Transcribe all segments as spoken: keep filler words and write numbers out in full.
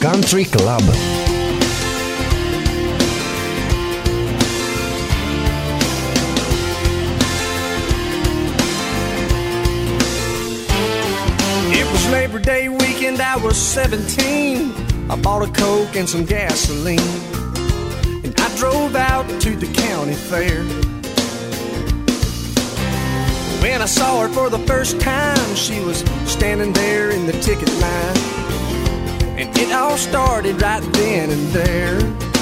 Country Club. It was Labor Day weekend, I was seventeen. I bought a Coke and some gasoline, and I drove out to the county fair. When I saw her for the first time, she was standing there in the ticket line, and it all started right then and there.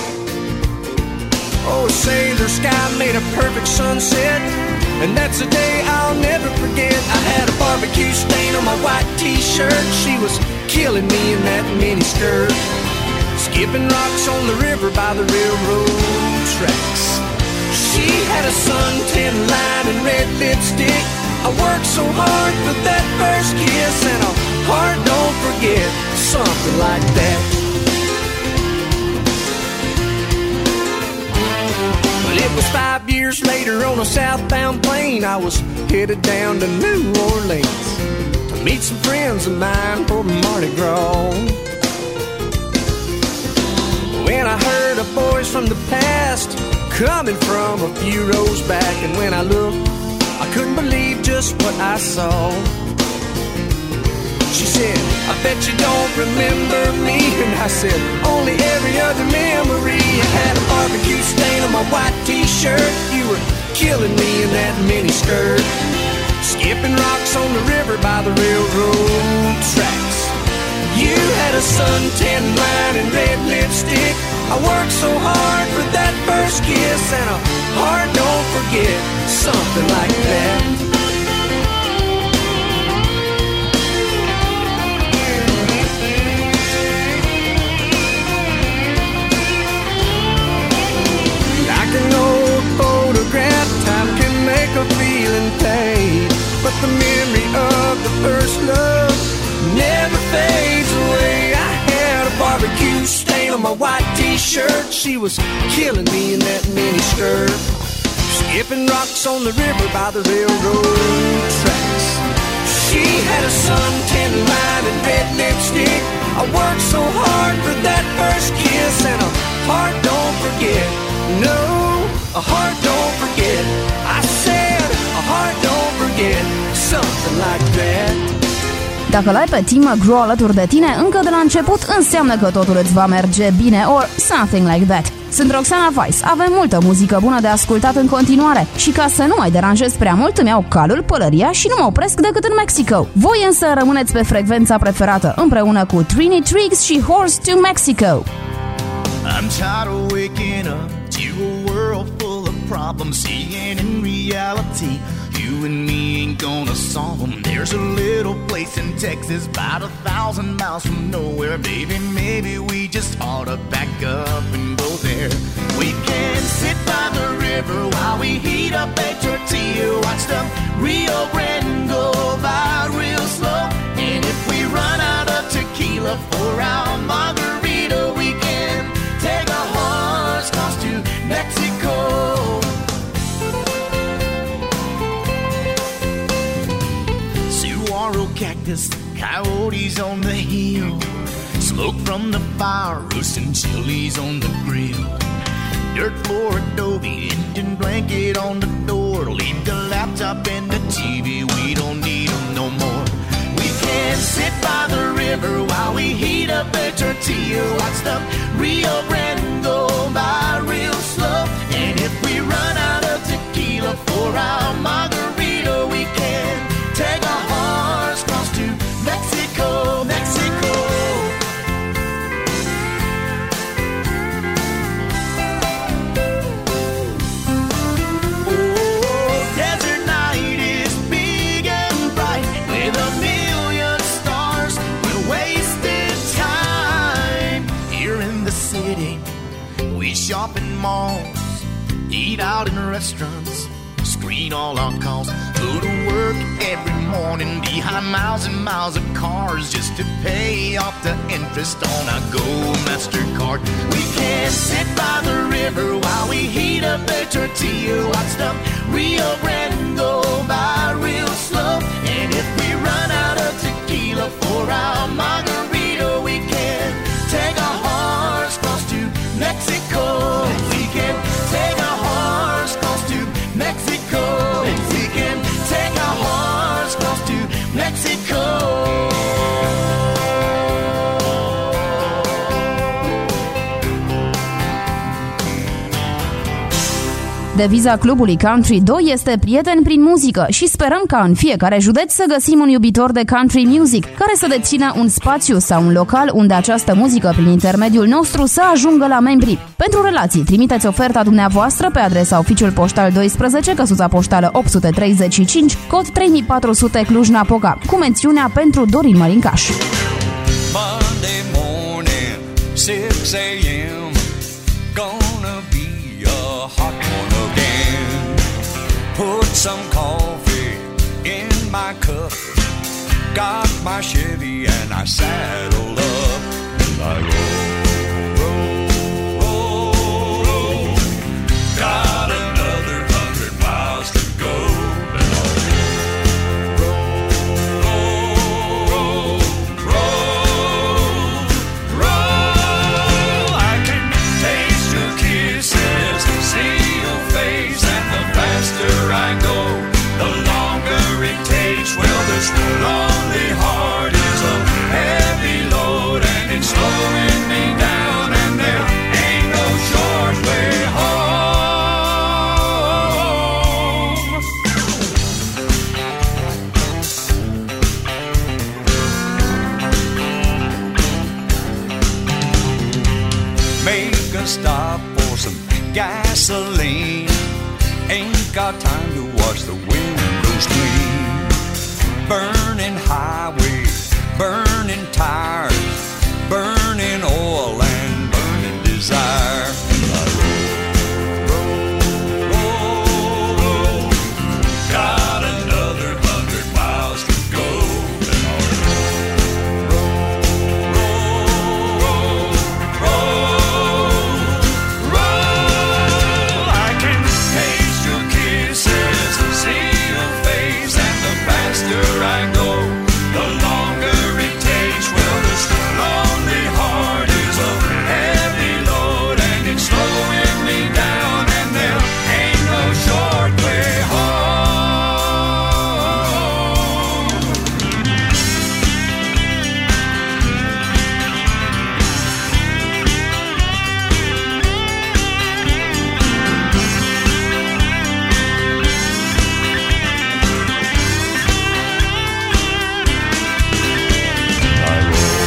Oh, say the sky made a perfect sunset, and that's a day I'll never forget. I had a barbecue stain on my white t-shirt. She was killing me in that mini skirt, skipping rocks on the river by the railroad tracks. She had a suntan line and red lipstick. I worked so hard for that first kiss, and a heart don't forget, something like that. But it was five years later on a southbound plane. I was headed down to New Orleans to meet some friends of mine for Mardi Gras. When I heard a voice from the past coming from a few rows back, and when I looked, I couldn't believe just what I saw. She said, I bet you don't remember me. And I said, only every other memory. I had a barbecue stain on my white t-shirt. You were killing me in that mini skirt, skipping rocks on the river by the railroad tracks. You had a suntan line and red lipstick. I worked so hard for that first kiss, and a heart don't forget, something like that. Like an old photograph, time can make a feeling fade, but the memory of the first love never fades away. I had a barbecue stain on my white t-shirt. She was killing me in that mini skirt, skipping rocks on the river by the railroad tracks. She had a suntan line and red lipstick. I worked so hard for that first kiss, and a heart don't forget. No, a heart don't forget. I said a heart don't forget, something like that. Dacă l-ai pe Tim McGraw alături de tine încă de la început, înseamnă că totul îți va merge bine, or something like that. Sunt Roxana Weiss, avem multă muzică bună de ascultat în continuare și ca să nu mai deranjez prea mult, îmi iau calul, pălăria și nu mă opresc decât în Mexico. Voi însă rămâneți pe frecvența preferată împreună cu Trini Triggs și Horse to Mexico. I'm tired of waking up to a world full of problems, seeing in reality you and me ain't gonna solve them. There's a little place in Texas about a thousand miles from nowhere. Baby, maybe we just ought to back up and go there. We can sit by the river while we heat up a tortilla, watch the Rio Grande go by real slow. And if we run out of tequila for our margarita, we can take a horse across to Mexico. Saguaro cactus, coyotes on the hill, smoke from the fire, roasting chilies on the grill. Dirt floor adobe, Indian blanket on the door. Leave the laptop and the T V, we don't need them no more. We can sit by the river while we heat up a tortilla, watch the Rio Grande go by real slow. And if we run out of tequila for our margarita, we can take a horse across to Mexico, Mexico. Shop in malls, eat out in restaurants, screen all our calls, go to work every morning behind miles and miles of cars just to pay off the interest on our Gold MasterCard. We can sit by the river while we heat up a tortilla, watch the Rio Grande go by real slow. And if we run out of tequila for our margarita, we can take a Deviza clubului Country doi este prieten prin muzică și sperăm ca în fiecare județ să găsim un iubitor de country music care să dețină un spațiu sau un local unde această muzică prin intermediul nostru să ajungă la membri. Pentru relații, trimiteți oferta dumneavoastră pe adresa Oficiul Poștal doisprezece, căsuța poștală opt sute treizeci și cinci, cod trei mii patru sute Cluj-Napoca, cu mențiunea pentru Dorin Mărincaș. Monday morning, six a.m. Gonna be a hot one again. Put some coffee in my cup. Got my Chevy and I saddle up. And I roll, roll, roll, roll. Got another hundred miles to go. And I roll, roll, roll, roll. I can taste your kisses, see your face, and the faster I go, the longer it takes. Well, this lonely heart is a heavy load, and it's slowing me down, and there ain't no short way home. Make a stop for some gasoline. Ain't got time to watch the windows clean. Burning highway, burning tires, burning oil and burning desire. And I roll, roll, roll, roll. Got another hundred miles to go. And I'll roll, roll, roll, roll. I can taste your kisses, see your face, and the faster I go, the longer it takes. Well, this lonely heart is a heavy load, and it's slowing me down, and there ain't no short way home. I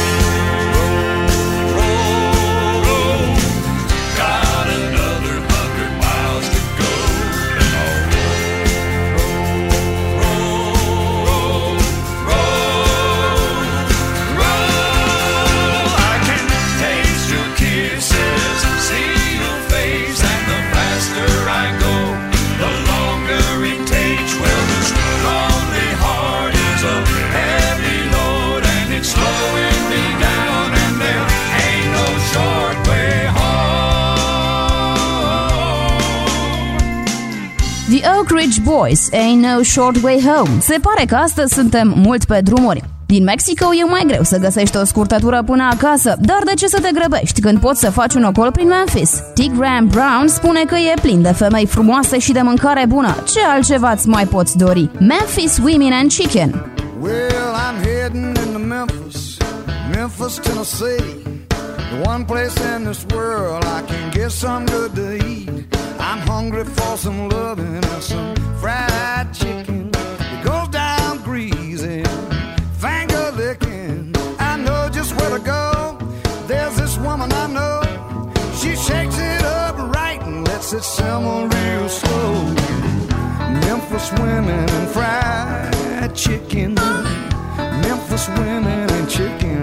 roll, roll, roll. Got another hundred miles to go. And I'll roll, roll, roll, roll. I can taste your kisses, see your face, and the faster I go, the longer it takes. Well, this lonely heart is a heavy load, and it's slowing me down, and there ain't no short way home. The Oak Ridge Boys, Ain't No Short Way Home. Se pare că astăzi suntem mult pe drumuri. Din Mexico e mai greu să găsești o scurtătură până acasă, dar de ce să te grăbești când poți să faci un ocol prin Memphis? T. Graham Brown spune că e plin de femei frumoase și de mâncare bună. Ce altceva îți mai poți dori? Memphis Women and Chicken. Well, I'm heading into Memphis, Memphis, Tennessee. The one place in this world I can get some good to eat. I'm hungry for some loving and some fried chicken. It goes down greasy, finger licking. I know just where to go. There's this woman I know. She shakes it up right and lets it simmer real slow. Memphis women and fried chicken. Memphis women and chicken.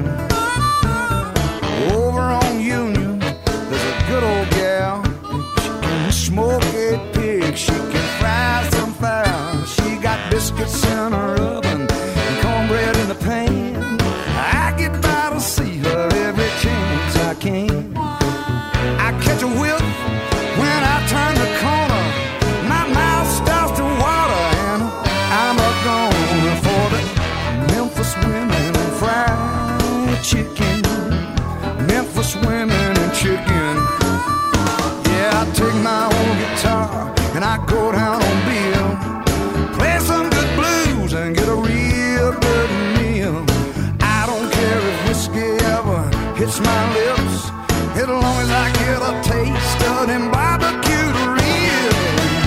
Over on Union, there's a good old gal. She can smoke a pig, she can fry some fire. She got biscuits in her oven and cornbread in the pan. I get by to see her every chance I can. I catch a whiff when I turn the corner. My mouth starts to water and I'm a goner for the Memphis women and fried chicken. Memphis women and chicken. Yeah, I take my old guitar and I go down on Bill, play some good blues and get a real good meal. I don't care if whiskey ever hits my lips, as long as I get a taste of them barbecued ribs.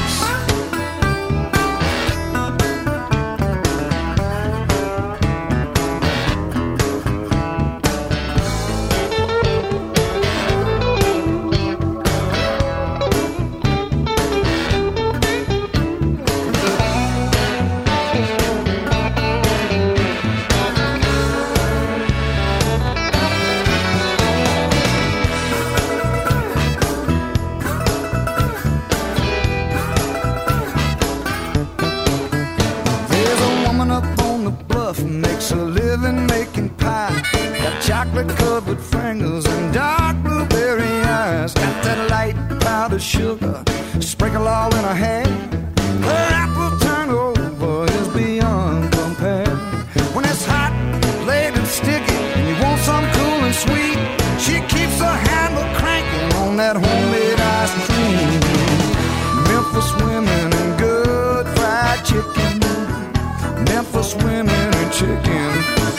dark blueberry eyes. Got that light powdered sugar sprinkle all in her hair. Her apple turnover is beyond compare. When it's hot, laid and sticky, and you want some cool and sweet, she keeps her handle cranking on that homemade ice cream. Memphis women and good fried chicken. Memphis women and chicken.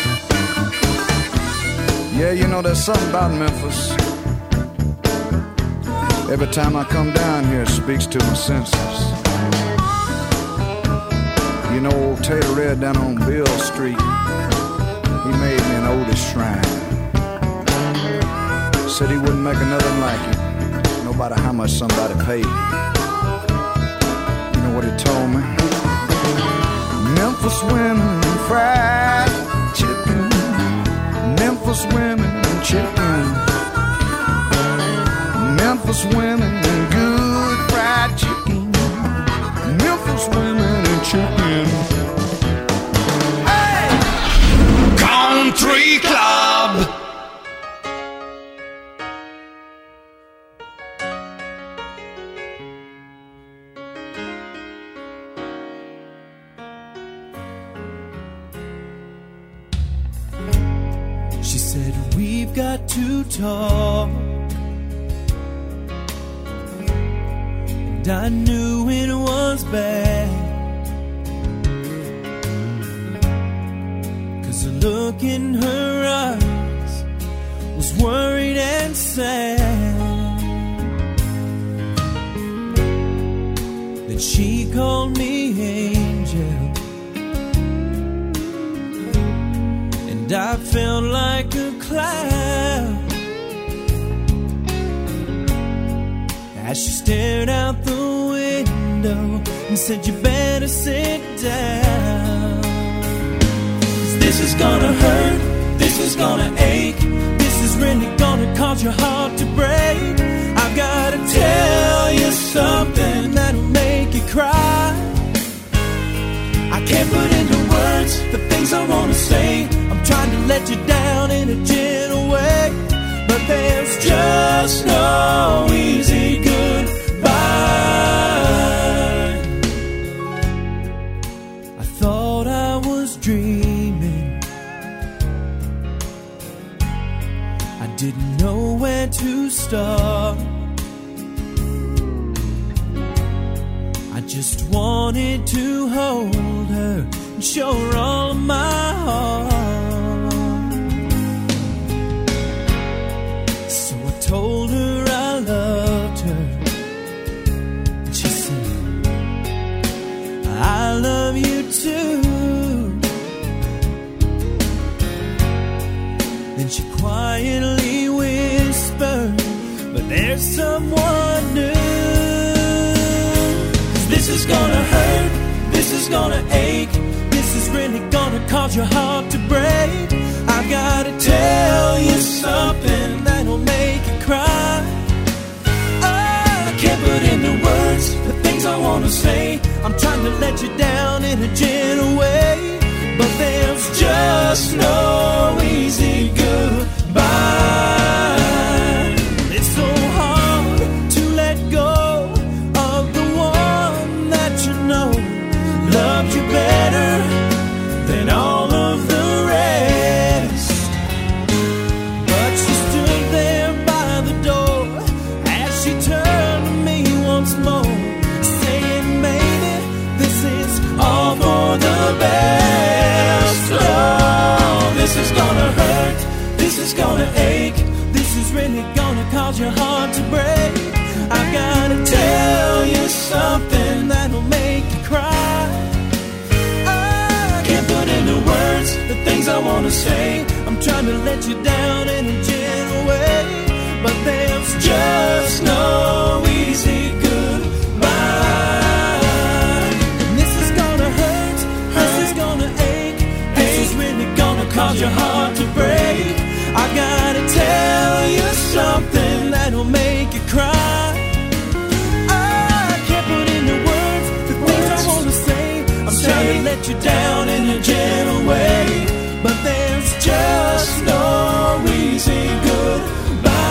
Yeah, you know, there's something about Memphis. Every time I come down here, it speaks to my senses. You know, old Tater Red down on Bill Street, he made me an Otis shrine. Said he wouldn't make another like it, no matter how much somebody paid. You know what he told me? Memphis women and fried chicken. Memphis women and chicken. Memphis women and good fried chicken. Memphis women and chicken. Hey! Country Club. She said, we've got to talk. And I knew it was bad, 'cause the look in her eyes was worried and sad. Then she called me angel, and I felt like a cloud as she stared out the window and said, you better sit down. 'Cause this is gonna hurt, this is gonna ache, this is really gonna cause your heart to break. I've gotta tell you something that'll make you cry. I can't put into words the things I wanna say. I'm trying to let you down in a gentle way, but there's just no easy goodbye. I thought I was dreaming, I didn't know where to start. I just wanted to hold her and show her all of my heart. So I told her I loved her, and she said, I love you too. Then she quietly whispered, but there's someone new. This is gonna hurt, this is gonna ache, this is really gonna cause your heart to break. I've gotta tell you something that'll make you cry. I can't put into words the things I wanna say. I'm trying to let you down in a gentle way, but there's just no easy goodbye. It's so hard to let go of the one that you know loved you better than all of the rest. But she stood there by the door as she turned to me once more, saying, maybe this is all for the best. Oh, this is gonna hurt, this is gonna ache, this is really gonna cause your heart to break. I gotta tell you something that'll make you cry. I can't put into words the things I wanna say. I'm trying to let you down in a gentle way, but there's just no easy goodbye. And this is gonna hurt, this is gonna ache, this is really gonna cause your heart to break. I gotta tell you something that'll make you cry. I can't put into words the things I wanna say. I'm trying to let you down in a gentle way, but there's just no easy goodbye.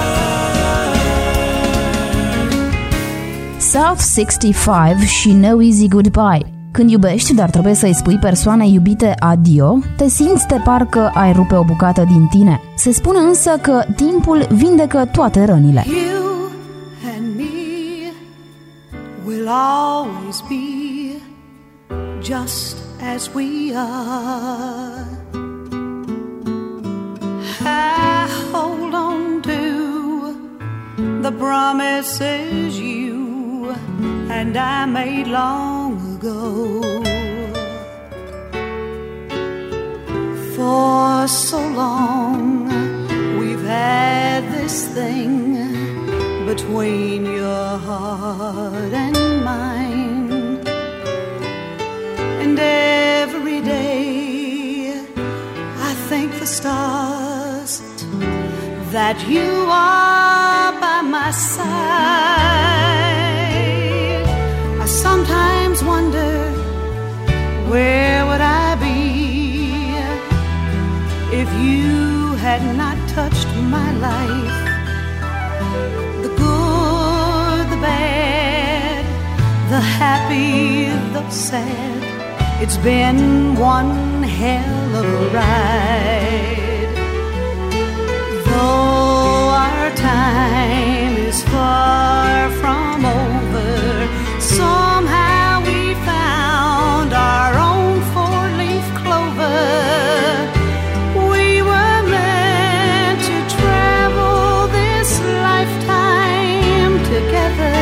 South șaizeci și cinci și No Easy Goodbye. Când iubești, dar trebuie să-i spui persoanei iubite adio, te simți de parcă ai rupe o bucată din tine. Se spune însă că timpul vindecă toate rănile. You and me will always be just as we are. I hold on to the promises you and I made long ago. For so long we've had this thing between your heart and mine, and every day I thank the stars that you are by my side. I sometimes wonder, where would I be if you had not touched my life? The good, the bad, the happy, the sad, it's been one hell of a ride. Though our time is far from over, somehow we found our own four-leaf clover. We were meant to travel this lifetime together.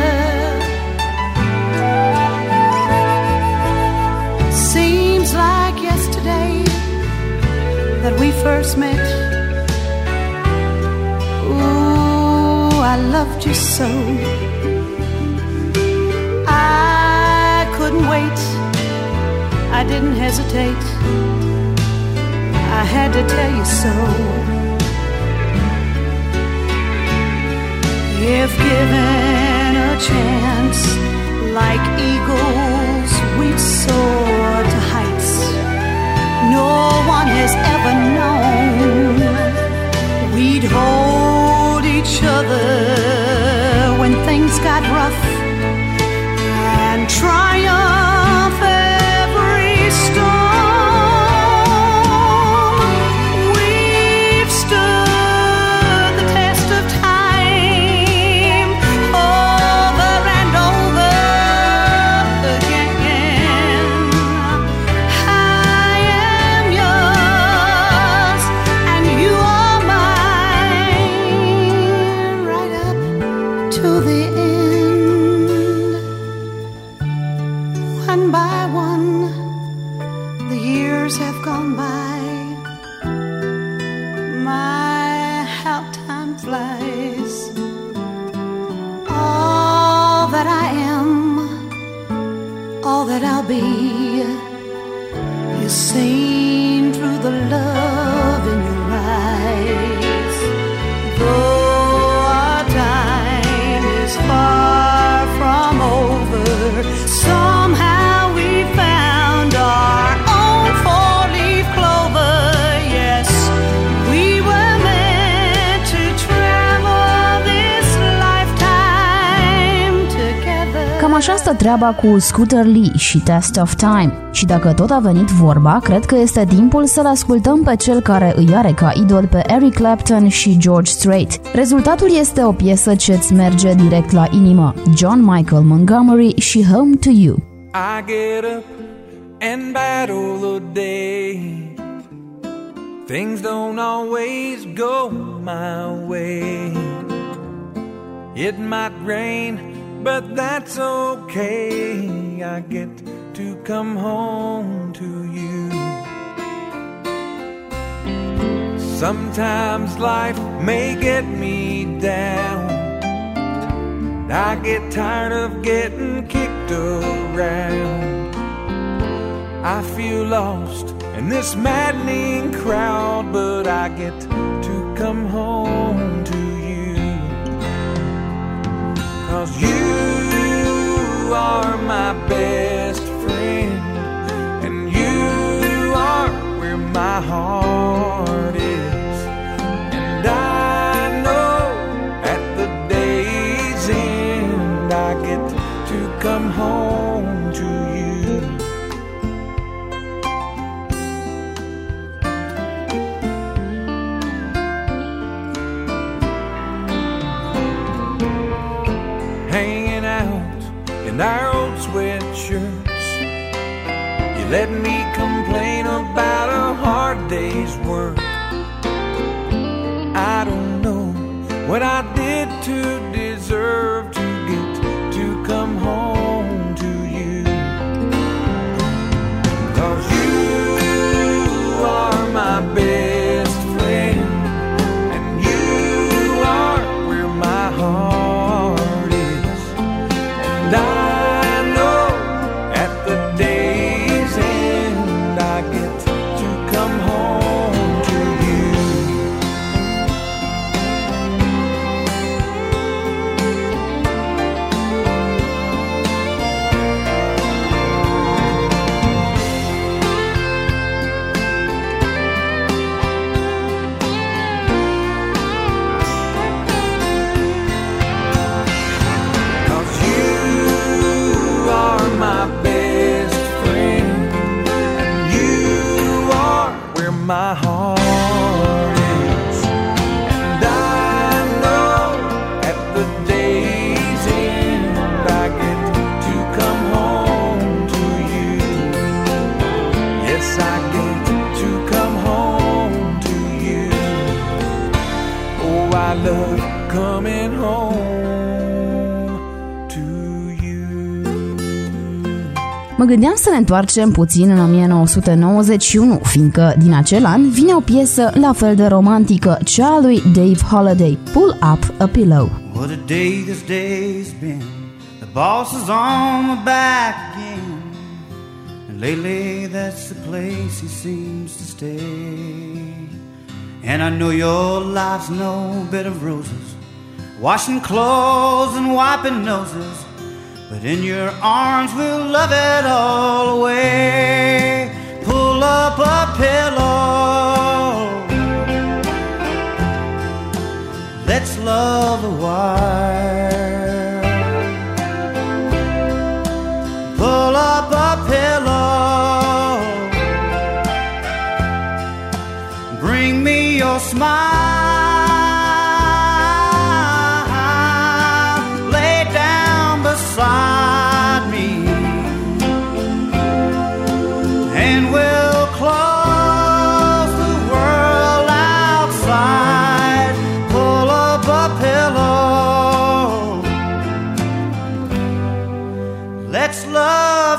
Seems like yesterday that we first met. Ooh, I loved you so. I couldn't wait, I didn't hesitate, I had to tell you so. If given a chance, like eagles we'd soar to heights no one has ever known. We'd hold each other when things got rough and triumph every storm. We've stood the test of time over and over again. I am yours and you are mine, right up to the end. One by one, the years have gone by. My, how time flies. All that I am, all that I'll be, is seen through the love in your eyes. Though our time is far from over, somehow we found our own four-leaf clover. Yes, we were meant to travel this lifetime together. Cam așa stă treaba cu Scooter Lee și Test of Time. Și dacă tot a venit vorba, cred că este timpul să-l ascultăm pe cel care îi are ca idol pe Eric Clapton și George Strait. Rezultatul este o piesă ce-ți merge direct la inimă. John Michael Montgomery și Home to You. I get up and battle the day. Things don't always go my way. It might rain, but that's okay. I get to come home to you. Sometimes life may get me down. I get tired of getting kicked around. I feel lost in this maddening crowd, but I get to come home to you. 'Cause you are my best friend, and you are where my heart is. And I know at the day's end I get and our old sweatshirts. You let me complain about a hard day's work. I don't know what I did to deserve to get to come home to you. 'Cause you are my best friend, and you are where my heart is. And I know at the day's end I get to come home to you. My heart is, and I know at the day's end I get to come home to you. Yes, I get to come home to you. Oh, I love coming home to you. Mă gândeam să ne întoarcem puțin în o mie nouă sute nouăzeci și unu, fiindcă din acel an vine o piesă la fel de romantică, cea lui Dave Holliday, Pull Up a Pillow. What a day this day's been. The boss is on my back again, and lately that's the place he seems to stay. And I know your life's no bed of roses, washing clothes and wiping noses, but in your arms we'll love it all away. Pull up a pillow, let's love a while. Pull up a pillow, bring me your smile. Beside me, and we'll close the world outside. Pull up a pillow, let's love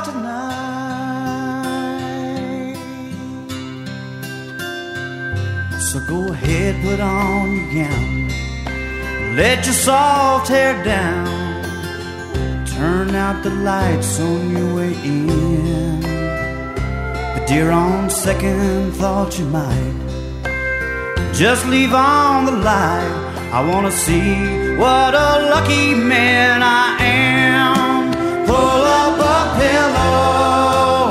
tonight. So go ahead, put on your gown, let your soft hair down. Turn out the lights on your way in. But dear, on second thought you might just leave on the light. I wanna see what a lucky man I am. Pull up a pillow,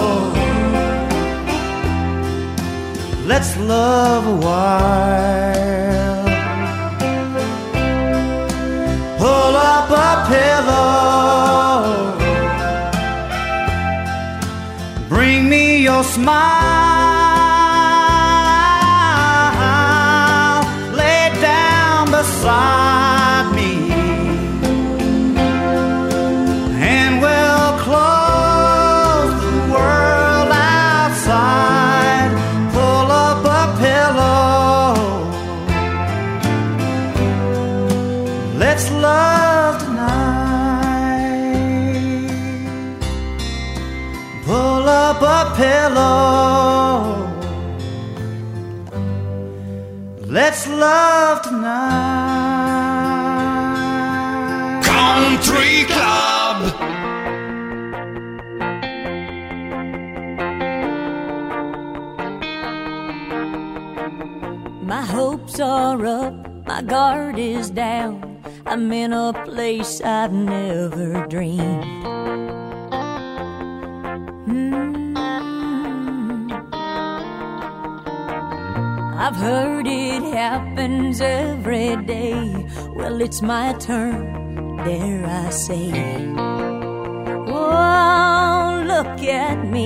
let's love a while. Pull up a pillow, bring me your smile. Lay down beside me, and we'll close the world outside. Pull up a pillow, let's love tonight. Pull up a pillow, let's love tonight. Country Club. My hopes are up, my guard is down. I'm in a place I've never dreamed. Mm. I've heard it happens every day. Well, it's my turn, dare I say. Oh, look at me.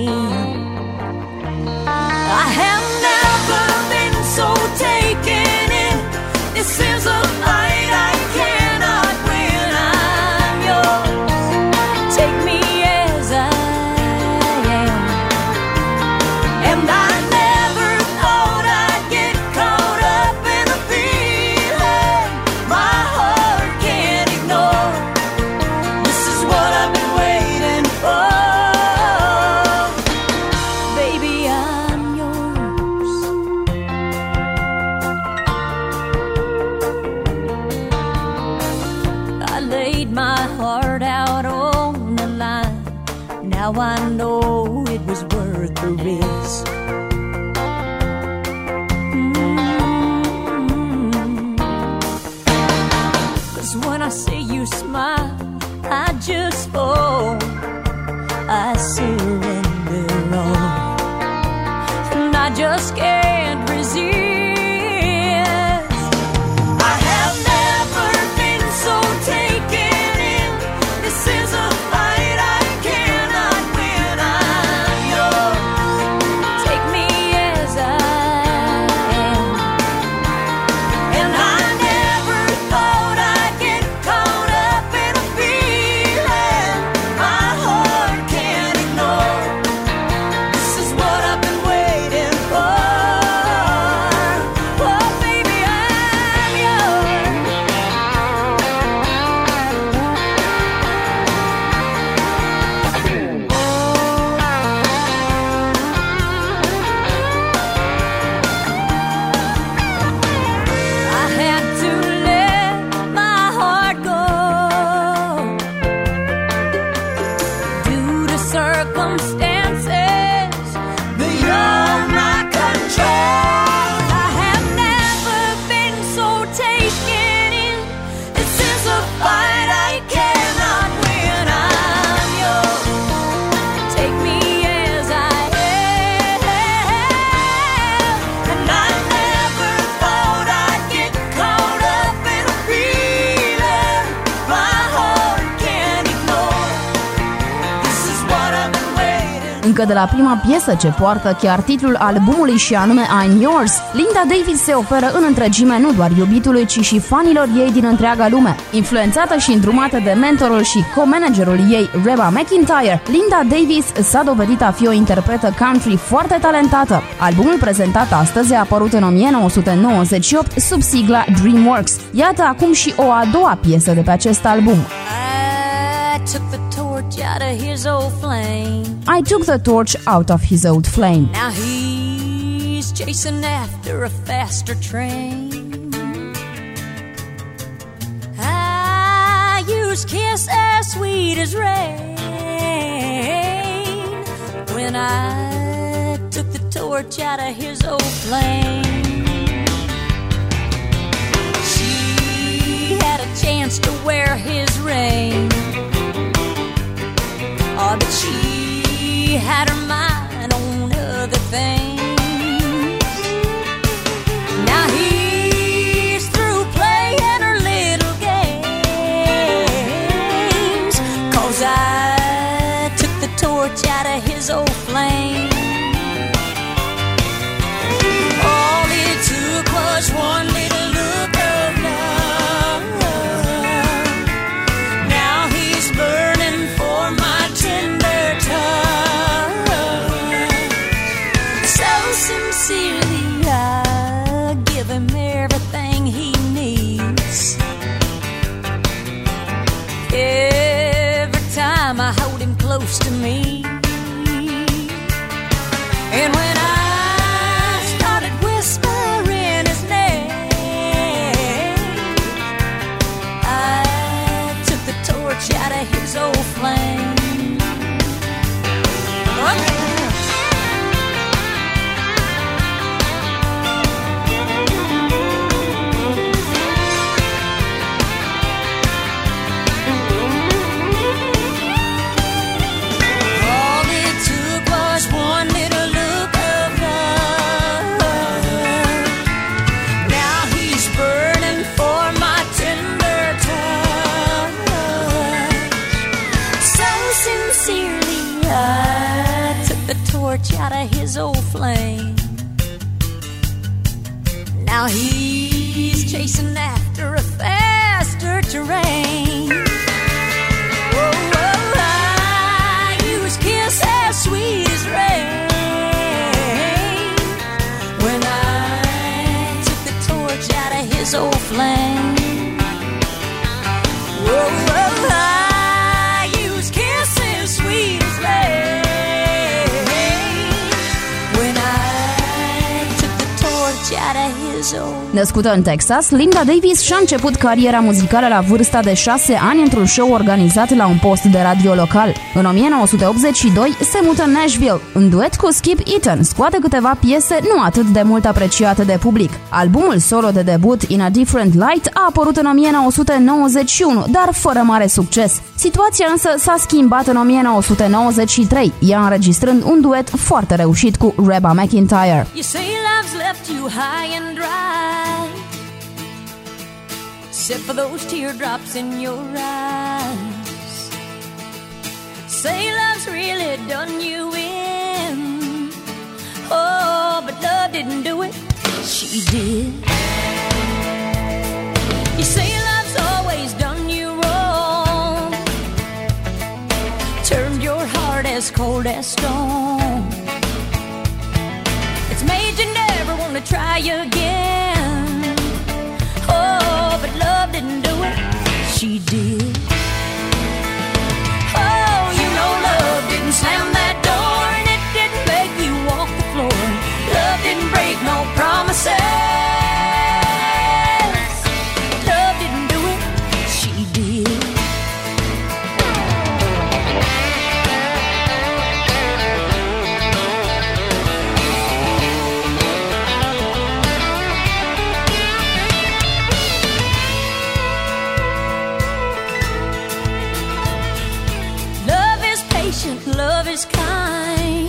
I have never been so taken in. This is a fight I cannot win. I'm yours. Take me laid my heart out on the line. Now I know it was worth the risk. Mm-hmm. 'Cause when I see you smile, I just fall. I surrender all, and I just can't resist. Încă de la prima piesă ce poartă chiar titlul albumului și anume I'm Yours, Linda Davis se oferă în întregime nu doar iubitului, ci și fanilor ei din întreaga lume. Influențată și îndrumată de mentorul și co-managerul ei, Reba McEntire, Linda Davis s-a dovedit a fi o interpretă country foarte talentată. Albumul prezentat astăzi a apărut în o mie nouă sute nouăzeci și opt sub sigla DreamWorks. Iată acum și o a doua piesă de pe acest album. I took the torch out of his old flame. I took the torch out of his old flame. Now he's chasing after a faster train. I used kiss as sweet as rain when I took the torch out of his old flame. She had a chance to wear his ring. Oh, but she had her mind on other things. Now he's through playing her little games, 'cause I took the torch out of his old flame. All it took was one little look of love. Now he's burning for my tender touch. So sincerely I give him everything he needs. Every time I hold him close to me. And when I started whispering his name, I took the torch out of his old flame. All it took was one little look of love. Now he's burning for my tender touch. So sincerely I took the torch out of his old flame. Now he's chasing after a faster terrain. Oh, oh, I use kiss as sweet as rain when I took the torch out of his old flame. Oh, oh, I use kisses sweet as rain when I took the torch out of his is old. Născută în Texas, Linda Davis și-a început cariera muzicală la vârsta de șase ani într-un show organizat la un post de radio local. În o mie nouă sute optzeci și doi se mută în Nashville. În duet cu Skip Eaton scoate câteva piese nu atât de mult apreciate de public. Albumul solo de debut In a Different Light a apărut în o mie nouă sute nouăzeci și unu, dar fără mare succes. Situația însă s-a schimbat în o mie nouă sute nouăzeci și trei, ea înregistrând un duet foarte reușit cu Reba McEntire. You say love's left you high and dry, except for those teardrops in your eyes. Say love's really done you in, oh, but love didn't do it, she did. You say love's always done you wrong, turned your heart as cold as stone. It's made you never want to try again, oh, but love didn't do it, she did. Oh, you know love didn't slam that door, and it didn't make you walk the floor. Love didn't break no promises. Love didn't do it, she did. Love is kind,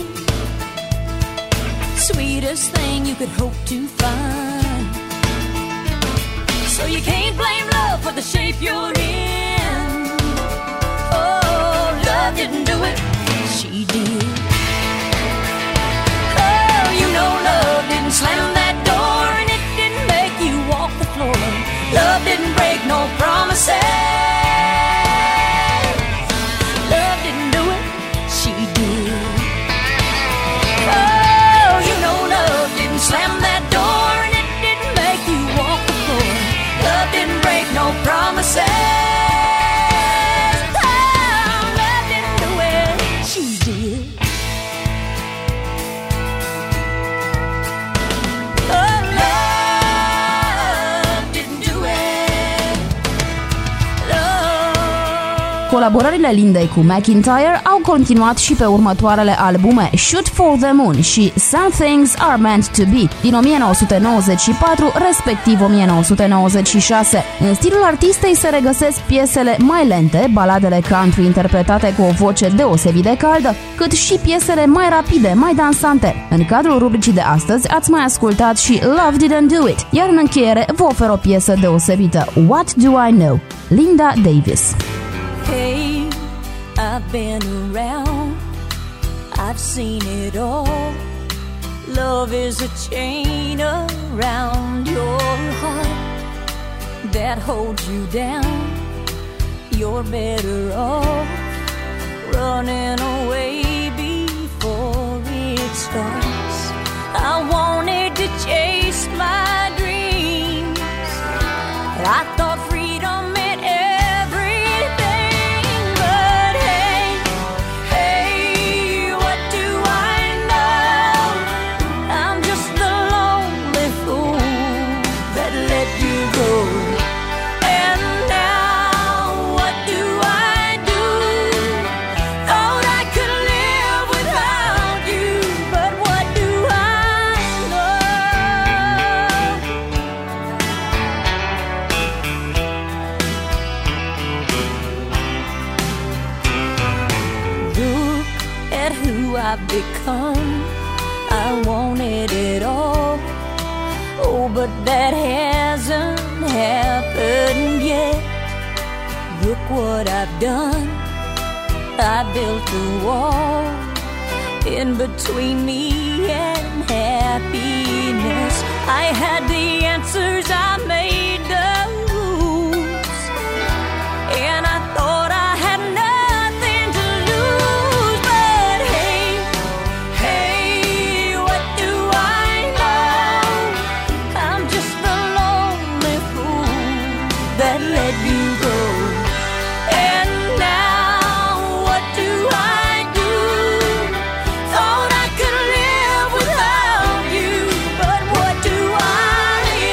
sweetest thing you could hope to find. So you can't blame love for the shape you're in. Oh, love didn't do it, she did. Oh, you know love didn't slam that door, and it didn't make you walk the floor. Love didn't break no promises. Slam that door, and it didn't make you walk the floor. Love didn't break no promises. Oh, love didn't do it, she did. Oh, love didn't do it. Love. Colaborările Lindei cu McEntire au continuat și pe următoarele albume Shoot for the Moon și Some Things Are Meant to Be din o mie nouă sute nouăzeci și patru, respectiv o mie nouă sute nouăzeci și șase. În stilul artistei se regăsesc piesele mai lente, baladele country interpretate cu o voce deosebit de caldă, cât și piesele mai rapide, mai dansante. În cadrul rubricii de astăzi ați mai ascultat și Love Didn't Do It, iar în încheiere vă ofer o piesă deosebită, What Do I Know? Linda Davis. Hey, I've been around, I've seen it all. Love is a chain around your heart that holds you down. You're better off running away before it starts. I wanted to chase my dreams, but I thought freedom meant everything. But hey, hey, what do I know? I'm just the lonely fool that let you go. And now what do I do? Thought I could live without you, but what do I know? Look at who I've become. I wanted it all. Oh, but that hasn't happened yet. Look what I've done. I built a wall in between me and happiness. I had the answers, I made the rules, and I thought I had nothing to lose. But hey, hey, what do I know? I'm just the lonely fool that let you go. And now what do I do? Thought I could live without you, but what do I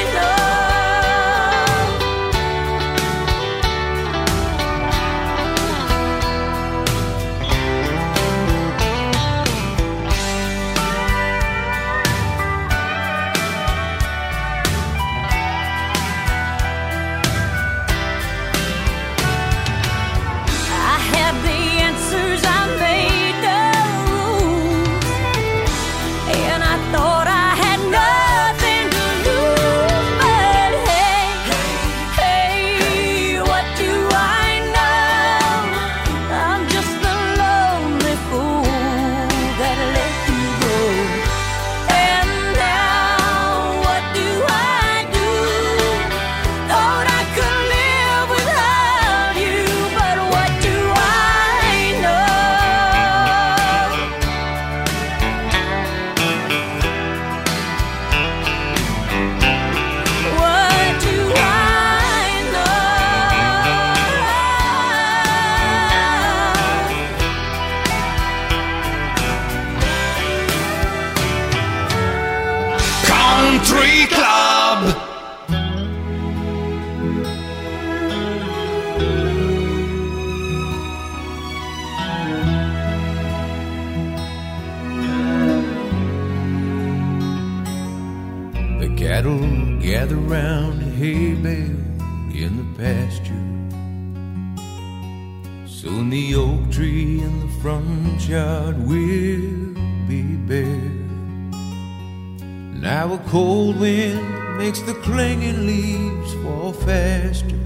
hay bale in the pasture. Soon the oak tree in the front yard will be bare. Now a cold wind makes the clinging leaves fall faster.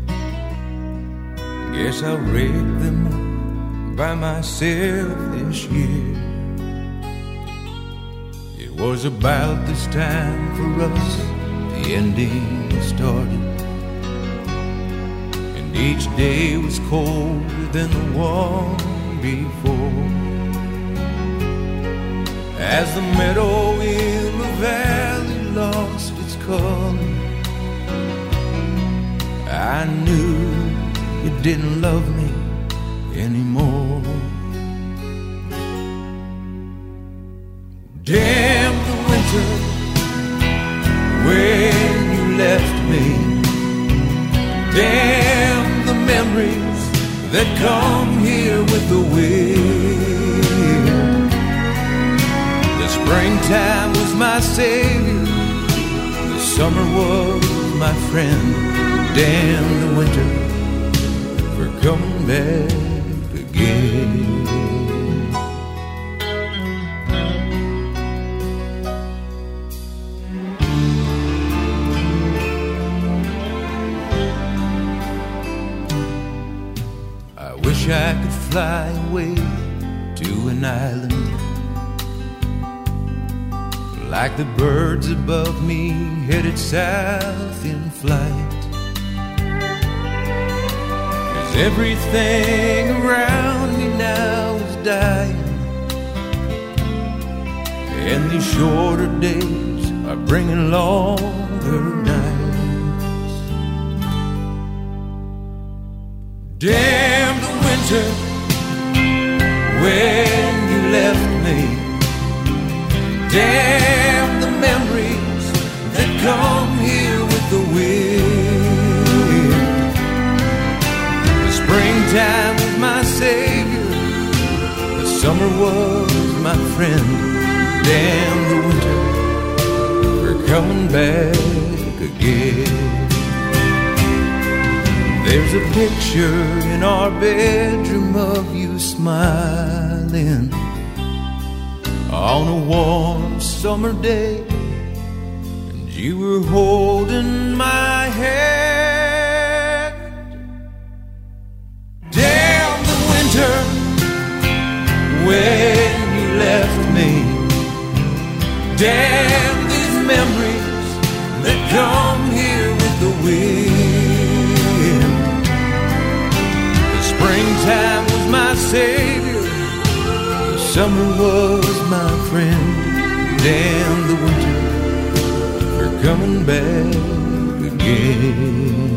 Guess I'll rake them up by myself this year. It was about this time for us the ending started, and each day was colder than the one before. As the meadow in the valley lost its color, I knew it didn't love me anymore. Damn the winter when you left me. Damn the memories that come here with the wind. The springtime was my savior, the summer was my friend. Damn the winter for coming back again. I wish I could fly away to an island, like the birds above me headed south in flight. Everything around me now is dying, and these shorter days are bringing longer nights. Damn the winter when you left me. Damn the memories that come here with the wind. Springtime was my savior, the summer was my friend. Damn the winter for coming back again. There's a picture in our bedroom of you smiling on a warm summer day, and you were holding my hand. Damn the winter when you left me. Damn these memories that come here with the wind. The springtime was my savior, the summer was my friend. Damn the winter for coming back again.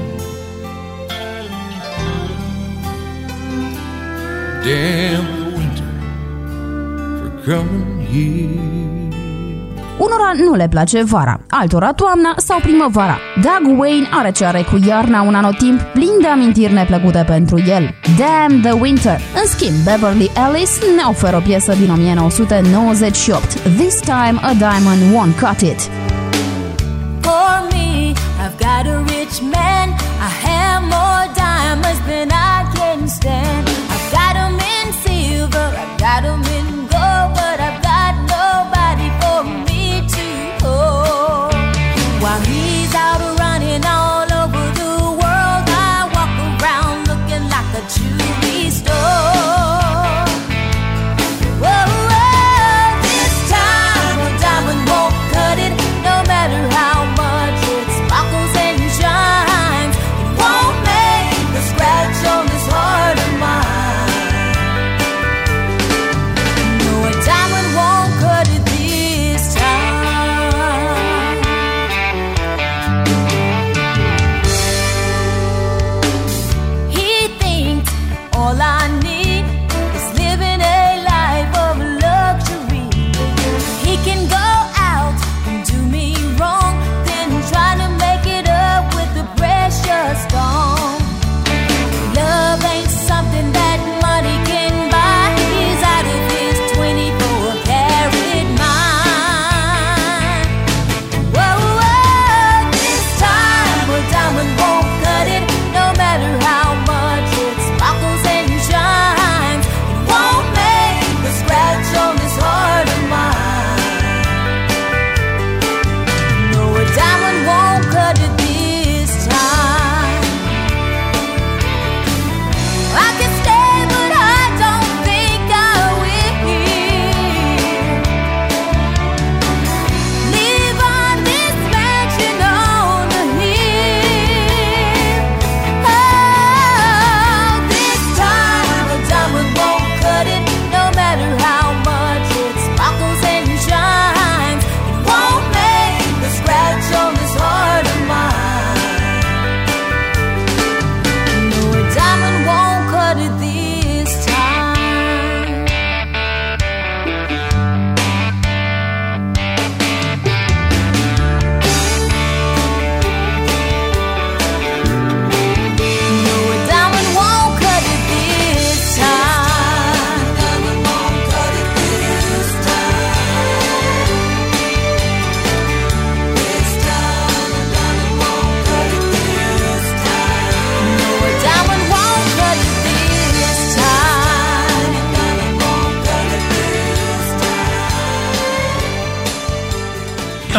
Damn the winter for coming here. Unora nu le place vara, altora toamna sau primăvara. Doug Wayne are ce are cu iarna un anotimp plin de amintiri neplăcute pentru el. Damn the Winter. În schimb, Beverly Ellis ne oferă o piesă din nouăsprezece nouăzeci și opt. This time a diamond won't cut it. For me, I've got a rich man. I have more diamonds than I can stand. I've got them in silver, I've got them in gold, but I've got nobody for me to hold. While he's out running all over the world, I walk around looking like a jewelry store. Whoa, whoa, this time a diamond won't cut it, no matter how much it sparkles and shines.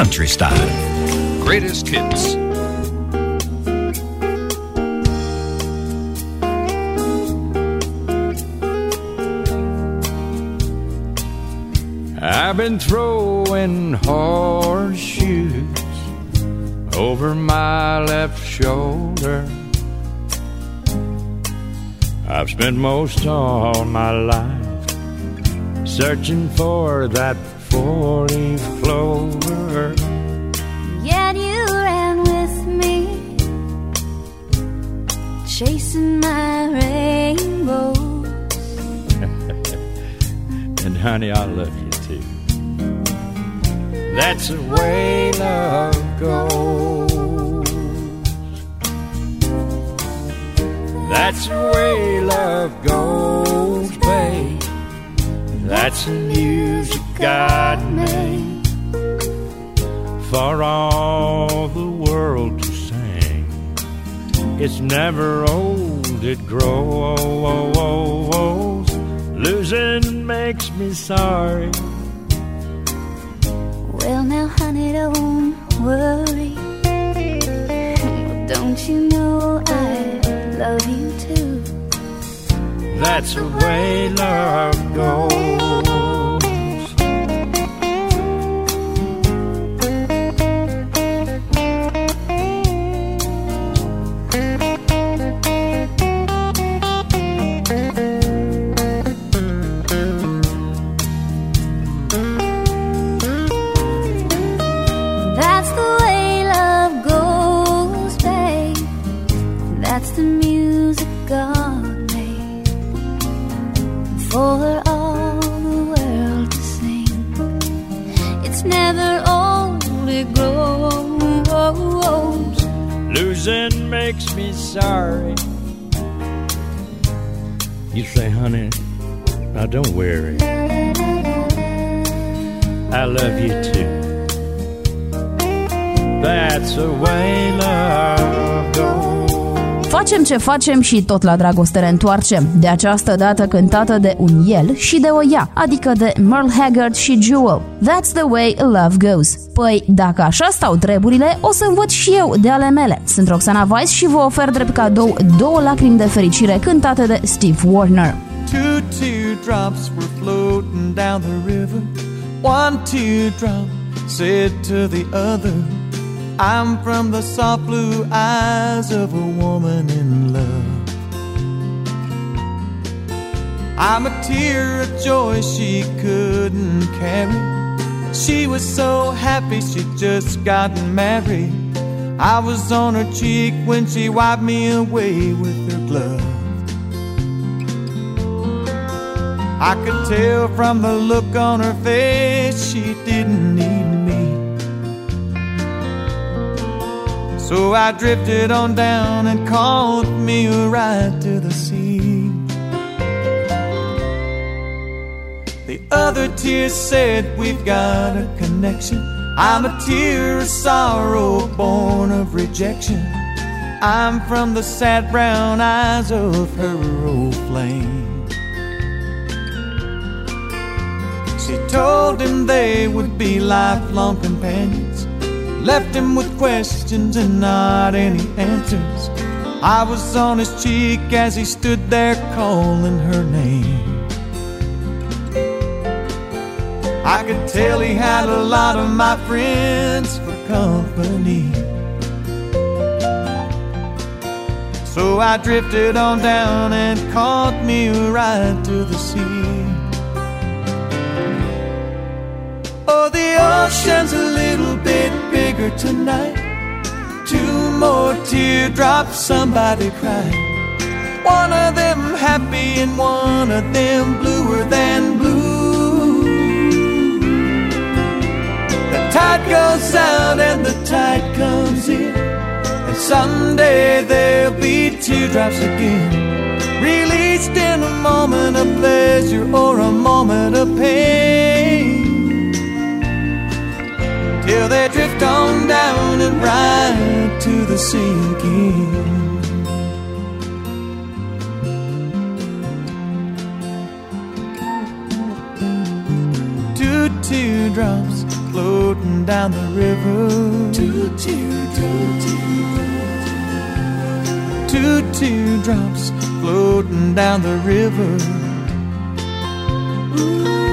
country style. Greatest hits. I've been throwing horseshoes over my left shoulder. I've spent most all my life searching for that four-leaf clover. Yet you ran with me, chasing my rainbow. And honey, I love you too. That's the way love goes. That's the way love goes, babe. That's the music God made for all the world to sing. It's never old, it grows. Losing makes me sorry. Well now honey, don't worry. Don't you know I love you too? That's the way love goes. For all the world to sing. It's never old, it grows. Losing makes me sorry. You say, honey, now don't worry. I love you too. That's the way love goes. Facem ce facem și tot la dragoste ne întoarcem. De această dată cântată de un el și de o ea, adică de Merle Haggard și Jewel. That's the way love goes. Păi, dacă așa stau treburile, o să învăț și eu de ale mele. Sunt Roxana Weiss și vă ofer drept cadou două lacrimi de fericire cântate de Steve Wariner. Two teardrops were floating down the river. One teardrop said to the other, I'm from the soft blue eyes of a woman in love. I'm a tear of joy she couldn't carry. She was so happy she'd just gotten married. I was on her cheek when she wiped me away with her glove. I could tell from the look on her face she didn't need me. So I drifted on down and caught me a ride to the sea. The other tear said we've got a connection. I'm a tear of sorrow born of rejection. I'm from the sad brown eyes of her old flame. She told him they would be lifelong companions. Left him with questions and not any answers. I was on his cheek as he stood there calling her name. I could tell he had a lot of my friends for company. So I drifted on down and caught me a ride to the sea. Oh, the ocean's a little bit bigger tonight. Two more teardrops, somebody cried. One of them happy and one of them bluer than blue. The tide goes out and the tide comes in, and someday there'll be teardrops again, released in a moment of pleasure or a moment of pain, till they drift on down and ride to the sea again. Two teardrops floating down the river. Two teardrops, two teardrops floating down the river. Ooh.